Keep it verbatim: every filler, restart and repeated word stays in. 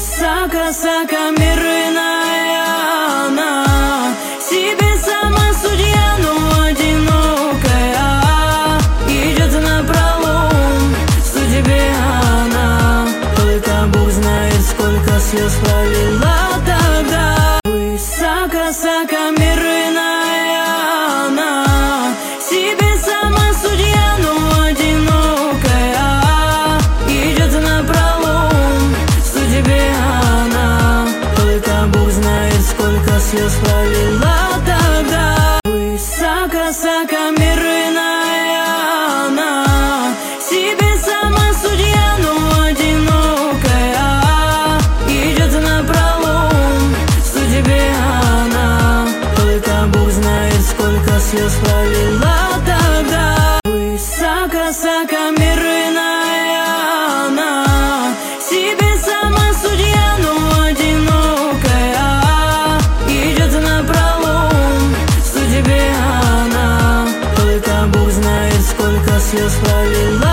Высокомерная она, себе сама судья, но одинокая, идет напролом судьбе она. Только Бог знает, сколько слез пролила тогда. Высокомерная она, себе сама судья, но одинокая, идет напролом судьбе она. Только Бог знает, сколько слез пролила тогда. Высокомерная она, себе сама судья, но одинокая, идет напролом судьбе она. Только Бог знает, сколько слез пролила тогда. Высокомерная она, себе сама судья, но одинокая, идет напролом судьбе она. Только Бог знает, сколько слез пролила